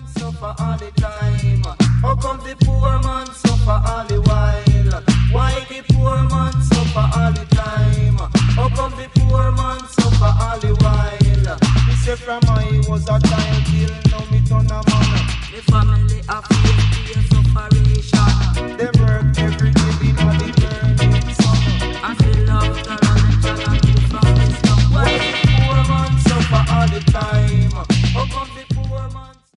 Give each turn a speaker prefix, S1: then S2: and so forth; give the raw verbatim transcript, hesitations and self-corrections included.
S1: suffer all the time? How come the poor man suffer all the while? Why